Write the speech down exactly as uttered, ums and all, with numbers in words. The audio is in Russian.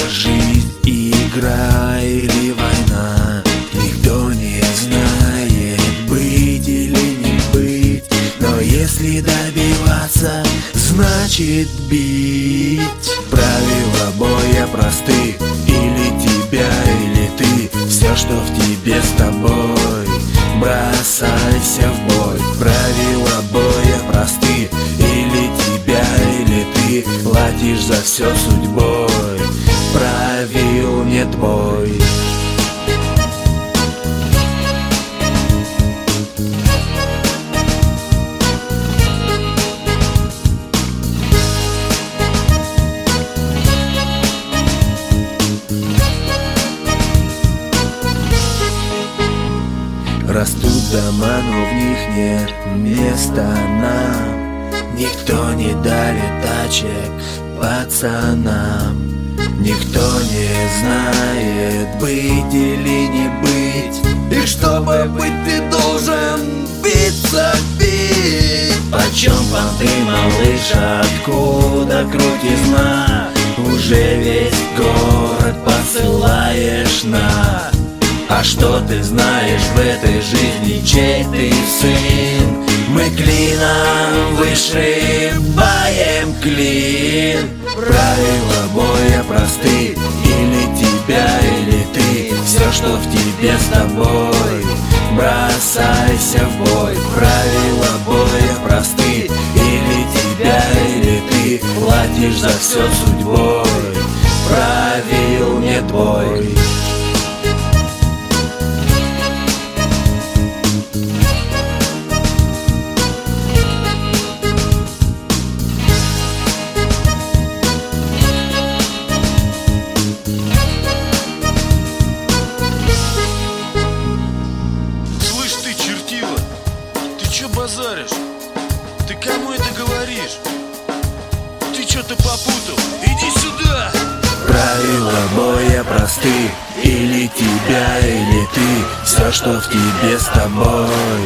жизнь, игра или война. Никто не знает, быть или не быть, но если добиваться, значит бить. Правила боя просты: или тебя, или ты. Все, что в тебе, с тобой. Бросайся в бой. Правила боя просты: или тебя, или ты. Платишь за все судьбой. Правил нет бой. Растут дома, но в них нет места нам. Никто не дарит тачек пацанам. Никто не знает, быть или не быть. И чтобы быть, ты должен биться, бить. Почем понты, малыш, откуда крутизна? Уже весь город посылаешь на. А что ты знаешь в этой жизни, чей ты сын? Мы клином вышибаем клин. Правила боя просты: или тебя, или ты. Все, что в тебе, с тобой. Бросайся в бой. Правила боя просты: или тебя, или ты. Платишь за все судьбой. Правил нет бой. Чё базаришь? Ты кому это говоришь? Ты что-то попутал? Иди сюда! Правила боя просты: или тебя, или ты. Все, что в тебе, с тобой.